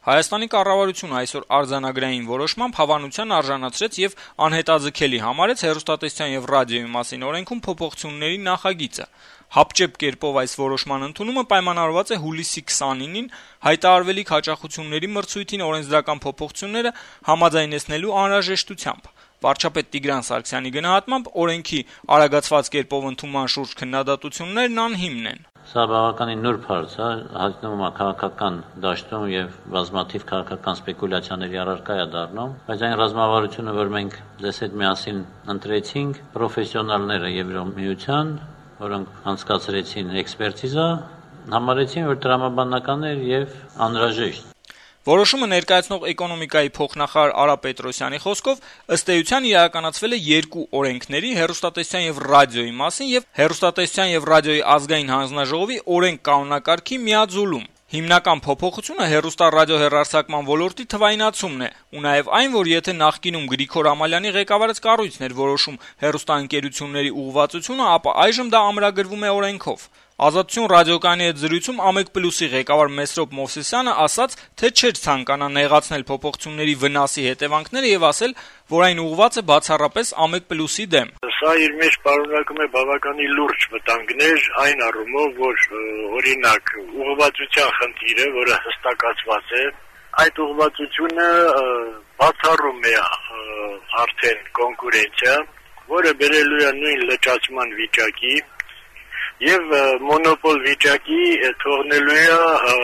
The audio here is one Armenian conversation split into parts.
Հայաստանի կառավարությունը այսօր արձանագրային որոշմամբ հավանության արժանացրեց եւ անհետաձգելի համարեց հեռուստատեսության եւ ռադիոյի մասին օրենքում փոփոխությունների նախագիծը։ Հապճեպ կերպով այս որոշման ընդունումը պայմանավորված է հուլիսի 29-ին հայտարարվելիք հաճախությունների մրցույթին օրենսդրական փոփոխությունները համաձայնեցնելու անհրաժեշտությամբ։ Վարչապետ Տիգրան Սարգսյանի գնահատմամբ օրենքի արագացված կերպով ընդունման շուրջ քննադատություններն անհիմն են։ Սա բավականին նուրբ հարց է, հայտնվում է քաղաքական դաշտում եւ բազմաթիվ քաղաքական սպեկուլյացիաների առարկա է դառնում, բայց այն ռազմավարությունը, որ մենք ձեզ հետ միասին ընտրեցինք, պրոֆեսիոնալները Եվրամիության, որոնք անցկացրեցին էքսպերտիզա, համարեցին, որ տրամաբանական էր եւ անհրաժեշտ։ Որոշումը ներկայացնող էկոնոմիկայի փոխնախարար Արա Պետրոսյանի խոսքով ըստ էության իրականացվել է երկու օրենքների՝ հեռուստատեսության եւ ռադիոյի մասին եւ հեռուստատեսության եւ ռադիոյի ազգային հանձնաժողովի օրենք կանոնակարգի միաձուլում։ Հիմնական փոփոխությունը հեռուստա-ռադիոհեռարձակման ոլորտի թվայնացումն է, ու նաեւ այն, որ եթե նախկինում Գրիգոր Ամալյանի ղեկավարած կառույցն էր որոշում հեռուստաընկերությունների ուղղվածությունը, ապա այժմ դա ամրագրվում է օրենքով։ Ազատություն ռադիոկայանի հետ զրույցում Ամեկ+-ի ղեկավար Մեսրոպ Մովսիսյանը ասաց, թե չէր ցանկանա նեղացնել փոփոխությունների վնասի հետևանքները եւ ասել, որ այն ուղղված է բացառապես Ամեկ+-ի դեմ։ Սա իր մեջ պարունակում է բավականին լուրջ վտանգներ այն առումով, որ օրինակ ուղղվածության խնդիրը, որը հստակացված է, այդ ուղղվածությունը բացառում է արդեն կոնկուրենցիա, որը բերելու է նույն լճացման վիճակի եւ մոնոպոլ վիճակի թողնելու է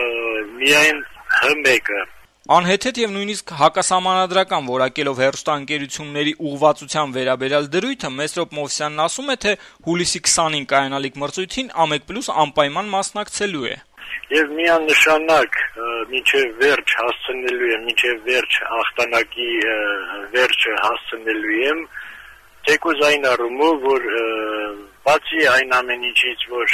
միայն Հ1-ը։ Անհեթեթ եւ նույնիսկ հակասահմանադրական որակելով հեռուստաընկերությունների ուղղվածության վերաբերյալ դրույթը Մեսրոպ Մովսյանն ասում է, թե հուլիսի 20-ին կայանալիք մրցույթին Ամեկ+ անպայման մասնակցելու է։ Եվ միանշանակ մինչև վերջ հասցնելու եմ, մինչև վերջ հաղթանակի վերջը հասցնելու եմ, թեկուզ այն առումով, որ բացի այն ամեն ինչից, որ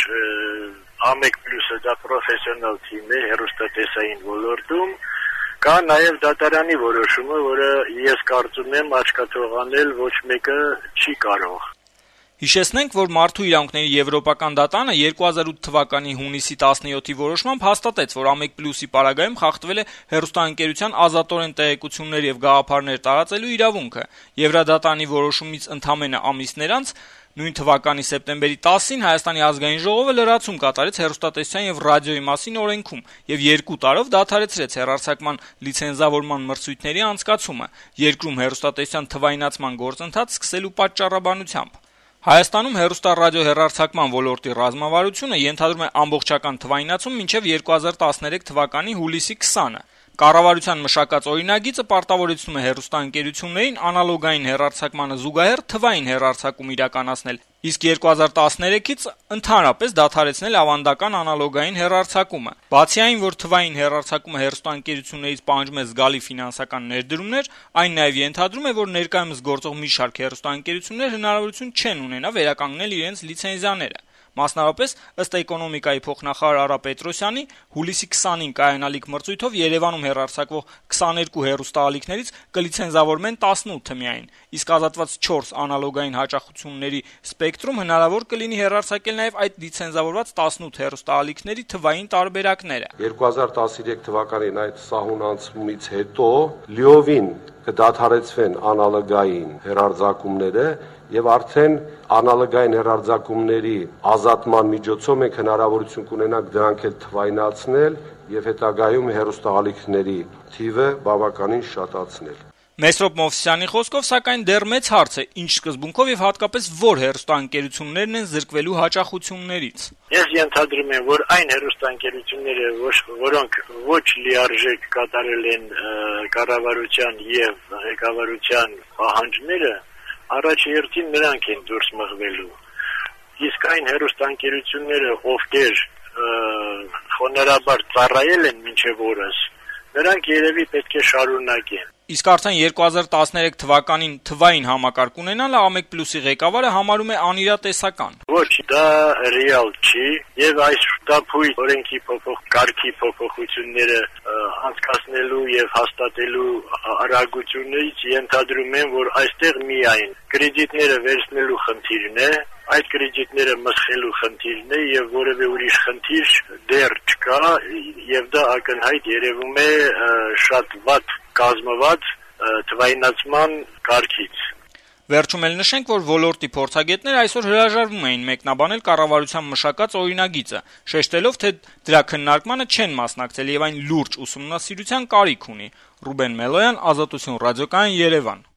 Ամեկ+-ը դա պրոֆեսիոնալ թիմ է հեռուստատեսային ոլորտում, կա նաև դատարանի որոշումը, որը ես կարծում եմ աչքաթող անել ոչ մեկը չի կարող։ Հիշեցնենք, որ Մարդու իրավունքների եվրոպական դատանը 2008 թվականի հունիսի 17-ի որոշմամբ հաստատեց, որ Ամեկ+-ի պարագայում խախտվել է հեռուստաընկերության ազատորեն տեղեկություններ եւ գաղափարներ տարածելու իրավունքը։ Եվրադատանի որոշումից ընդամենը ամիսներ անց նույն թվականի սեպտեմբերի 10-ին Հայաստանի ազգային ժողովը լրացում կատարեց հեռուստատեսության եւ ռադիոյի մասին օրենքում եւ 2 տարով դադարեցրեց հեռարձակման լիցենզավորման մրցույթների անցկացումը, երկրում հեռուստատեսության թվայնացման գործընթաց սկսելու պատճառաբանությամբ։ Հայաստանում հեռուստա-ռադիոհեռարձակման ոլորտի ռազմավարությունը ենթադրում է ամբողջական թվայնացում մինչև 2013 թվականի հուլիսի 20-ը։ Կառավարության մշակած օրինագիծը պարտավորեցնում է հեռուստաընկերություններին անալոգային հեռարձակմանը զուգահեռ թվային հեռարձակում իրականացնել, իսկ 2013-ից ընդհանրապես դադարեցնել ավանդական անալոգային հեռարձակումը։ Բացի այն, որ թվային հեռարձակումը հեռուստաընկերություններից պահանջում է զգալի ֆինանսական ներդրումներ, այն նաև ենթադրում է, որ ներկայումս գործող մի շարք հեռուստաընկերություններ հնարավորություն չեն ունենա վերականգնել իրենց լիցենզիաները։ Մասնավորապես, ըստ էկոնոմիկայի փոխնախարար Արա Պետրոսյանի, հուլիսի 20-ին կայանալիք մրցույթով Երևանում հեռարձակվող 22 հեռուստաալիքներից կլիցենզավորվեն 18 միայն, իսկ ազատված 4 անալոգային հաճախությունների սպեկտրում հնարավոր կլինի հեռարձակել նաև այդ լիցենզավորված 18 հեռուստաալիքների թվային տարբերակները։ 2013 թվականին այդ սահմանացումից հետո լիովին կդադարեցվեն անալոգային հեռարձակումները եւ արդեն անալոգային հեռարձակումների ազատման միջոցով մենք հնարավորություն կունենանք դրանք էլ թվայնացնել եւ հետագայում հեռուստաալիքների թիվը բավականին շատացնել։ Մեսրոպ Մովսյանի խոսքով, սակայն դեռ մեծ հարց է, ինչ սկզբունքով եւ հատկապես որ հեռուստաընկերություններն են զրկվելու հաճախություններից։ Ես ենթադրում եմ, որ այն հեռուստաընկերությունները, որոնք ոչ լիարժեք կատարել են կառավարության եւ ղեկավարության պահանջները, առաջ երթին նրանք են դուրս մղվելու։ Իսկ այն հեռուստաընկերությունները, ովքեր խոնարհաբար ծառայել են մինչև օրս, նրանք երևի պետք է շարունակեն։ Իսկ արդեն 2013 թվականին թվային համակարգ ունենալը Ամեկ+-ի ղեկավարը համարում է անիրատեսական։ Ոչ, դա ռեալ չի, եւ այս շտապույտ օրենքի կարգի փոփոխությունները անցկացնելու ստանալու եւ հաստատելու արագությունից ենթադրում են, որ այստեղ միայն կրեդիտները վերցնելու խնդիրն է, այդ կրեդիտները մսխելու խնդիրն է եւ որևէ ուրիշ խնդիր դեռ չկա եւ դա ակնհայտ երևում է շատ վատ կազմված թվայնացման կարգից։ Վերջում էլ նշենք, որ ոլորտի փորձագետները այսօր հրաժարվում էին մեկնաբանել կառավարության մշակած օրինագիծը, շեշտելով, թե դրա քննարկմանը չեն մասնակցել եւ այն լուրջ ուսումնասիրության կարիք ունի։ Ռուբեն Մելոյան, Ազատություն ռադիոկայան, Երևան։